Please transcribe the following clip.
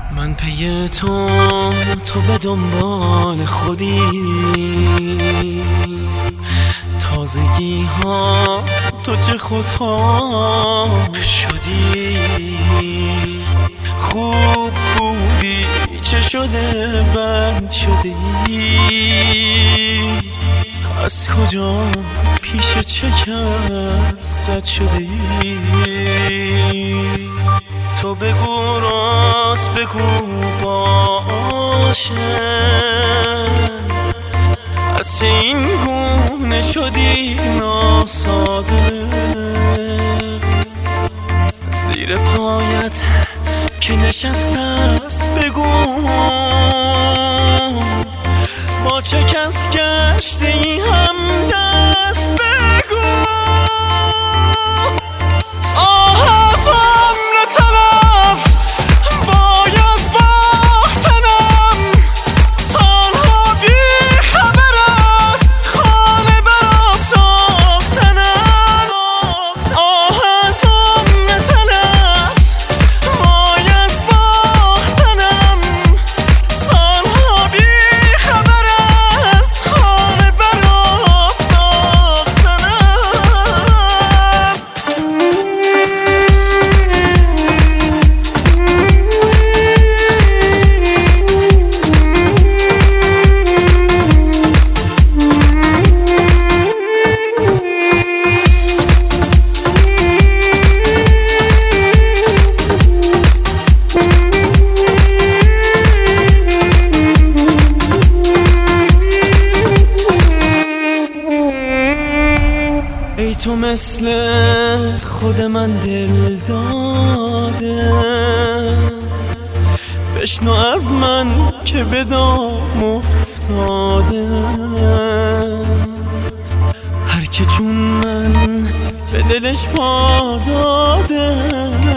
من پی تو به دنبال خودی، تازگی ها تو چه خودخواه شدی. خوب بودی چه شده بد شدی، از کجا پیش چه کس رد شدی. تو بگو راست بگو باشه، از چه این گونه شدی ناصادق. زیر پایت که نشسته است بگو، با چه کس گشته ای هم دست بگو. آه از عمر طرف وای از باختنم، سالها بی خبر از خانه برات ساختنم. آه از عمر طرف وای از باختنم، سالها بی خبر از خانه برات ساختنم. ای تو مثل خود من دل داده، بشنو از من که به دام افتاده. هر که چون من به دلش پا داده،